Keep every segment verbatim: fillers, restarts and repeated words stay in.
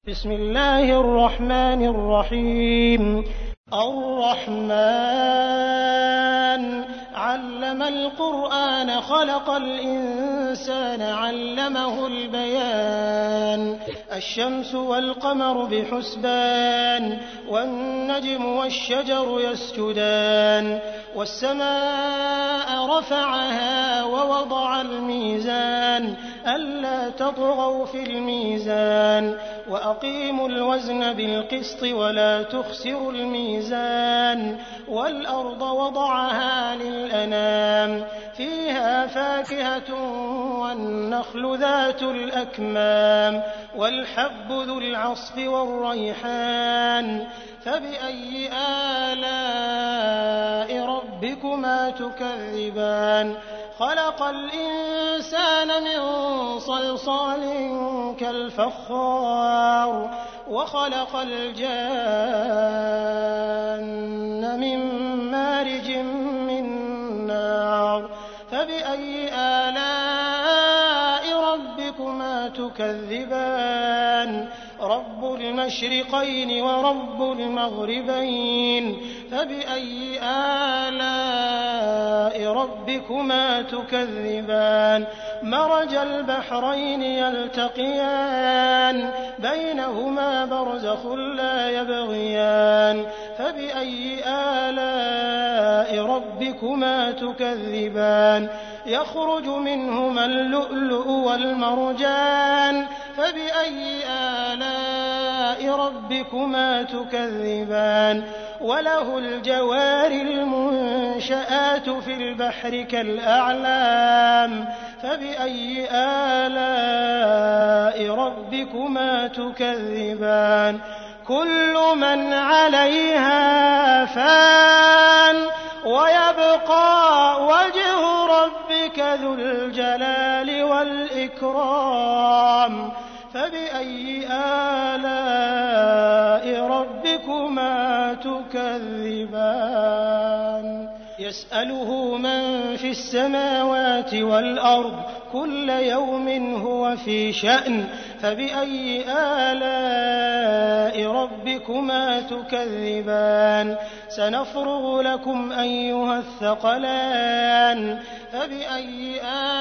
بسم الله الرحمن الرحيم الرحمن علم القرآن خلق الإنسان علمه البيان الشمس والقمر بحسبان والنجم والشجر يسجدان والسماء رفعها ووضع الميزان ألا تطغوا في الميزان وأقيموا الوزن بالقسط ولا تخسروا الميزان والأرض وضعها للأنام فيها فاكهة والنخل ذات الأكمام والحب ذو العصف والريحان فبأي آلاء ربكما تكذبان خلق الإنسان من صلصال كالفخار وخلق الجان من مارج من نار فبأي آلاء ربكما تكذبان رب المشرقين ورب المغربين فبأي آلاء ربكما تكذبان مرج البحرين يلتقيان بينهما برزخ لا يبغيان فبأي آلاء ربكما تكذبان يخرج منهما اللؤلؤ والمرجان فبأي آلاء ربكما تكذبان وله الجوار المنشآت في البحر كالأعلام فبأي آلاء ربكما تكذبان كل من عليها فان ويبقى وجه ربك ذو الجلال والإكرام فبأي آلاء ربكما تكذبان يسأله من في السماوات والأرض كل يوم هو في شأن فبأي آلاء ربكما تكذبان سنفرغ لكم أيها الثقلان فبأي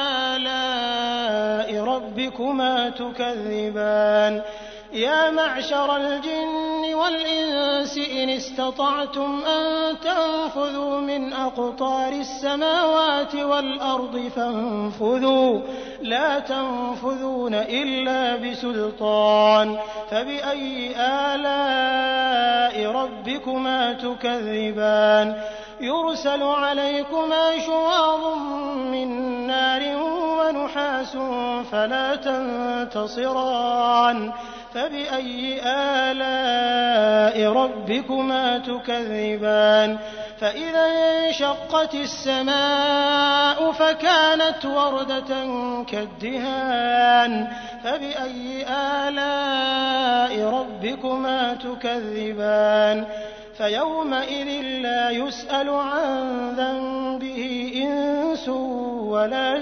آلاء ربكما تكذبان يا معشر الجن والإنس إن استطعتم أن تنفذوا من أقطار السماوات والأرض فانفذوا لا تنفذون إلا بسلطان فبأي آلاء ربكما تكذبان يرسل عليكما شواظ من نار ونحاس فلا تنتصران فبأي آلاء ربكما تكذبان فإذا انشقت السماء فكانت وردة كالدهان فبأي آلاء ربكما تكذبان فيومئذ لا يسأل عن ذنبه إنس ولا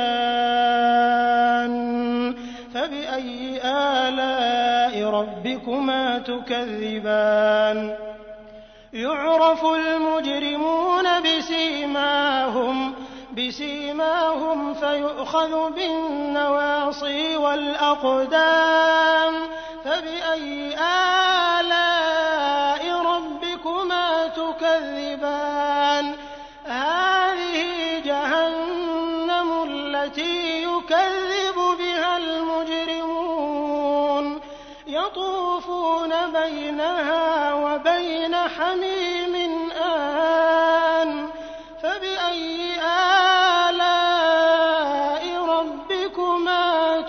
جان فبأي آلاء ربكما تكذبان يعرف المجرمون بسيماهم بسيماهم فيؤخذ بالنواصي والأقدام فبأي آلاء ربكما تكذبان هذه جهنم التي يكذب بها المجرمون يطوفون بينها وبين حميم آن فبأي آلاء ربكما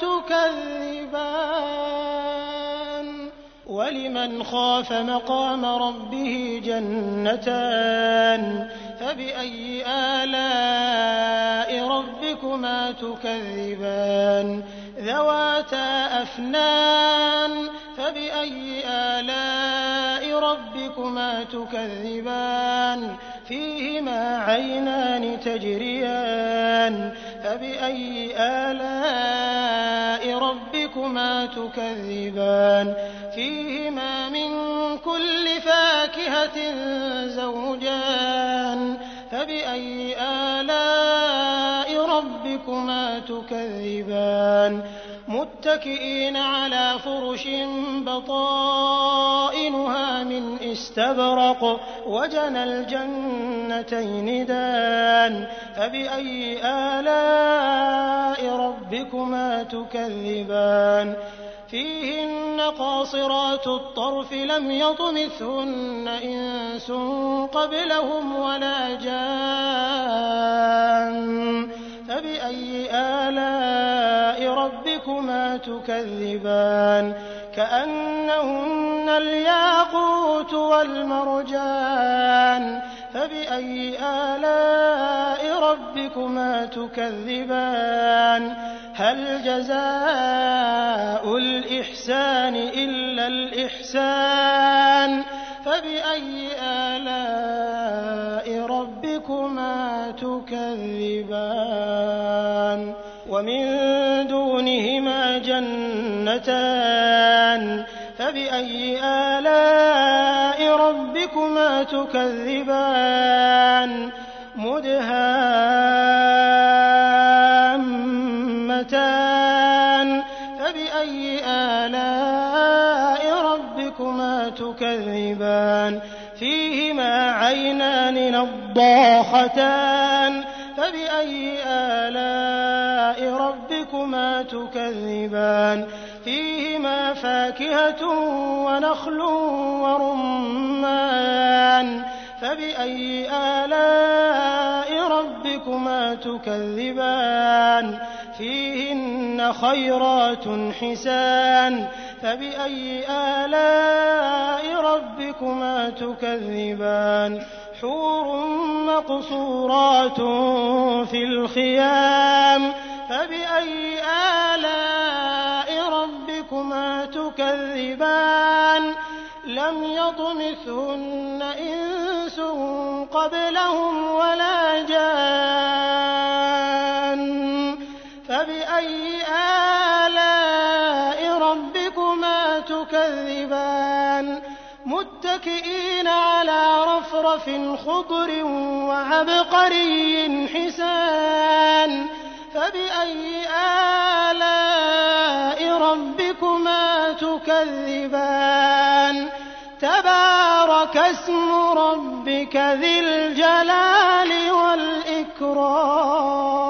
تكذبان ولمن خاف مقام ربه جنتان فبأي آلاء ربكما تكذبان ذواتا أفنان فبأي آلاء ربكما تكذبان فيهما عينان تجريان فبأي آلاء ربكما ربكما تكذبان فيهما من كل فاكهة زوجان فبأي آلاء ربكما تكذبان متكئين على فرش بطائنها من استبرق وجنى الجنتين دان فبأي آلاء ربكما تكذبان فيهن قاصرات الطرف لم يطمثهن إنس قبلهم ولا جان فبأي آلاء ربكما تكذبان كأنهن الياقوت والمرجان فبأي آلاء ربكما تكذبان هل جزاء الإحسان إلا الإحسان فبأي آلاء ربكما تكذبان ومن دونهما جنتان فبأي آلاء ربكما تكذبان مدهامتان فبأي آلاء ربكما تكذبان فيهما عينان نضاختان فبأي آلاء ربكما تكذبان فيهما فاكهة ونخل ورمان فبأي آلاء ربكما تكذبان فيهن خيرات حسان فبأي آلاء ربكما تكذبان حور مقصورات في الخيام فبأي آلاء ربكما تكذبان لم يطمثهن إنس قبلهم ولا جان فبأي آلاء ربكما تكذبان متكئين على رفرف خضر وعبقري حسان فبأي آلاء ربكما تكذبان تبارك اسم ربك ذي الجلال والإكرام